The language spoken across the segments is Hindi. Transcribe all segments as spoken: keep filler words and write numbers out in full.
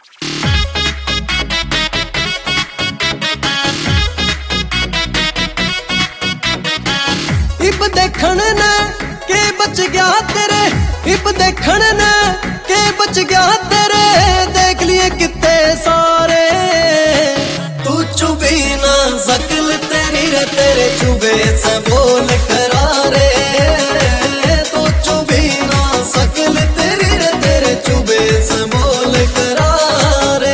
इब देखण ने के बच गया तेरे, इब देखण ने के बच गया तेरे, देख लिए कितने सारे। तू चुभी ना शकल तेरी रे, तेरे चुभे से बोल करारे। तू चुभी ना शकल तेरी रे, तेरे चुभे से बोल करारे।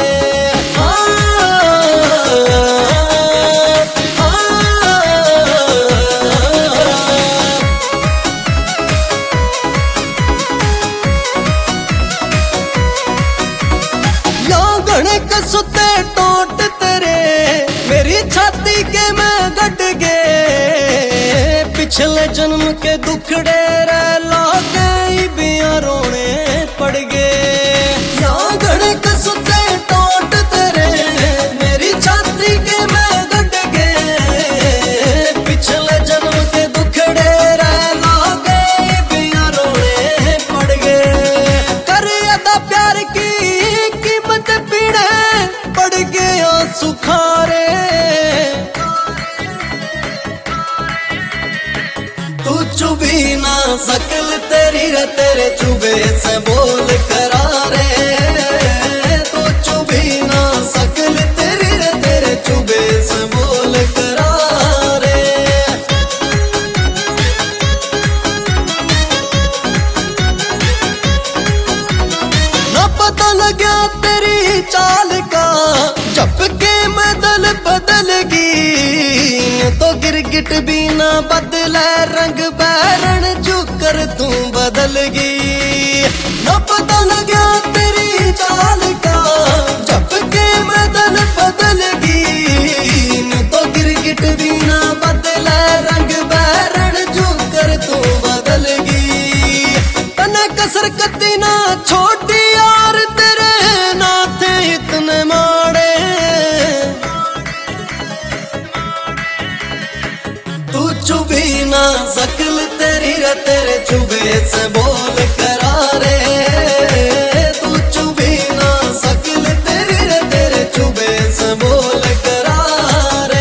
सुते टोट तेरे मेरी छाती के मैं गट गए, पिछले जन्म के दुखड़े रे लागे बिया रोने पड़ गए। यहाँ घड़े सुते टोट तेरे मेरी छाती के मैं गट गए, पिछले जन्म के दुखड़े रे लागे बिया रोने पड़ गए। कर अदा प्यार की कीमत पीड़े पड़ गया सुखारे। तू चुभी ना शकल तेरी रे, तेरे चुभे से बोल करारे। तू चुभी ना शकल तेरी रे, तेरे चुभे से बोल करारे। ना पता लगा तेरी चाल का, जब के बदल बदल गई तो गिरगिट भी ना बदला रंग बैरण जुकर तू बदल गई। न पता लगा तेरी चाल का, जब के बदल बदल गई तो गिरगिट भी ना बदला रंग बैरण जुकर तू बदल गई। तने कसर कती ना छोटी यार, तेरे नाथे इतने माड़े। तू चुभी ना शकल तेरी रे, तेरे चुभे से बोल करारे। तू चुभी ना शकल तेरी रे, तेरे चुभे से बोल करारे।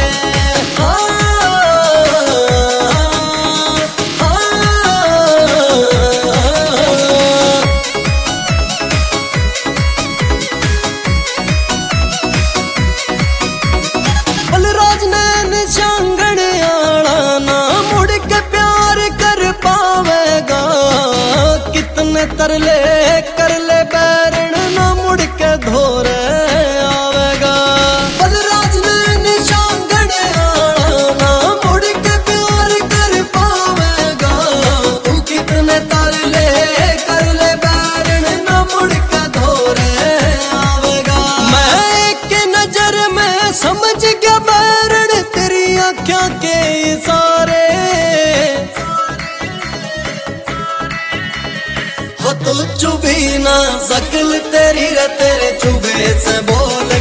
बलराज ने निशांगण आना ना मुड़ के प्यार कर पावेगा, कितने तरले कर ले बैरण ना मुड़ के धोरे आवेगा। बलराज ने निशांगण आना ना मुड़ के प्यार कर पावेगा, तू कितने तरले कर ले बैरण ना मुड़ के धोरे आवेगा। मैं एक नजर में समझ गया बैरण तेरी आँखों के इशारे। हो तू चुभी ना शकल तेरी रे, तेरे चुभे से बोल